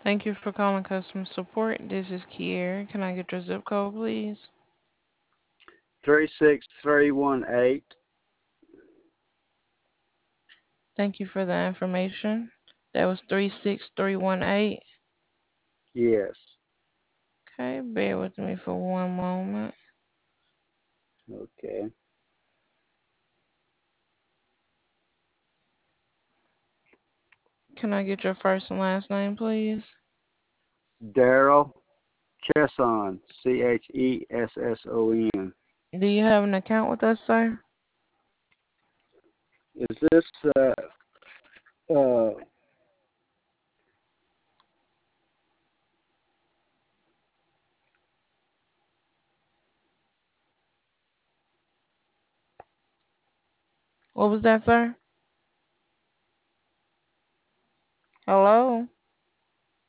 Thank you for calling customer support. This is Kier. Can I get your zip code, please? 36318. Thank you for the information. That was 36318. Yes. Okay, bear with me for one moment. Okay. Can I get your first and last name, please? Daryl Chesson, Chesson. Do you have an account with us, sir? Is this uh What was that, sir? Hello?